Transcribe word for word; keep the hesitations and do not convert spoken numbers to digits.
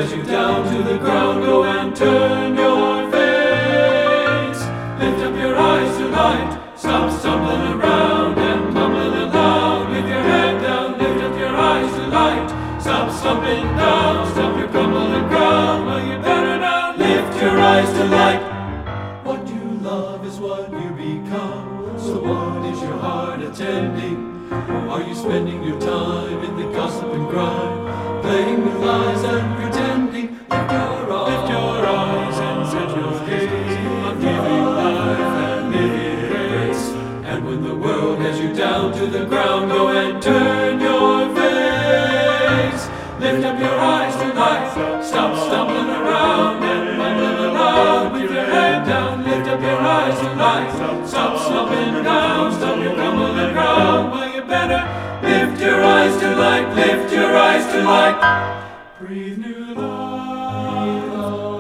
has you down to the ground, go and turn your face. Lift up your eyes to light, stop stumbling around and mumbling aloud. With your head down, lift up your eyes to light, stop stumbling down, stop your crumbling ground. Well, you better now lift your eyes to light. What you love is what you become, so what is your heart attending? Are you spending your time in the gossip and grime, playing with lies and pretending? Lift your eyes, lift your eyes and set your gaze on giving life and living grace. And when the world has you down to the ground, go and turn your face. Lift up your eyes to light, stop stumbling around and mumbling aloud. With your head down, lift up your eyes to light, stop slumping down, stop your crumbling ground. Well, you better lift your eyes to light, lift your eyes to light. Breathe new life.